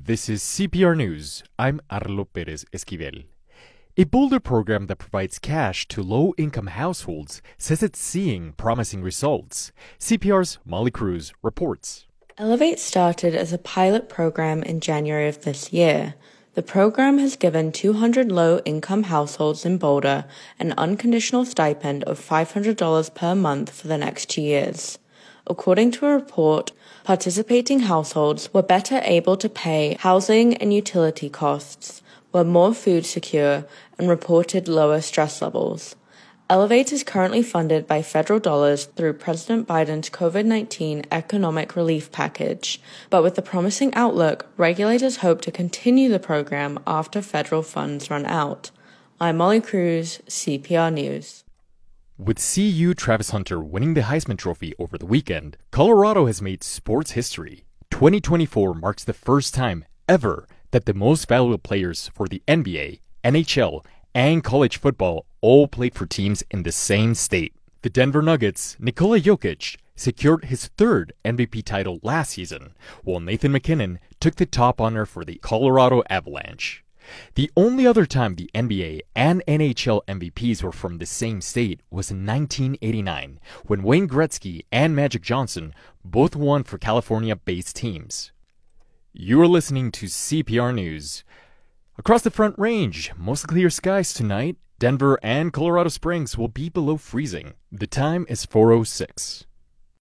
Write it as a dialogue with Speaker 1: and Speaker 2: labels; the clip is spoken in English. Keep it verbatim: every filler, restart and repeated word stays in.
Speaker 1: This is C P R News. I'm Arlo Perez Esquivel. A Boulder program that provides cash to low-income households says it's seeing promising results. C P R's Molly Cruz reports.
Speaker 2: Elevate started as a pilot program in January of this year. The program has given two hundred low-income households in Boulder an unconditional stipend of five hundred dollars per month for the next two years. According to a report, participating households were better able to pay housing and utility costs, were more food secure, and reported lower stress levels. Elevate is currently funded by federal dollars through President Biden's COVID nineteen economic relief package, but with the promising outlook, regulators hope to continue the program after federal funds run out. I'm Molly Cruz, C P R News.
Speaker 1: With C U Travis Hunter winning the Heisman Trophy over the weekend, Colorado has made sports history. twenty twenty-four marks the first time ever that the most valuable players for the N B A, N H L, and college football all played for teams in the same state. The Denver Nuggets' Nikola Jokic secured his third M V P title last season, while Nathan MacKinnon took the top honor for the Colorado Avalanche. The only other time the N B A and N H L M V Ps were from the same state was in nineteen eighty-nine, when Wayne Gretzky and Magic Johnson both won for California-based teams. You are listening to C P R News. Across the Front Range, mostly clear skies tonight. Denver and Colorado Springs will be below freezing. The time is four oh six.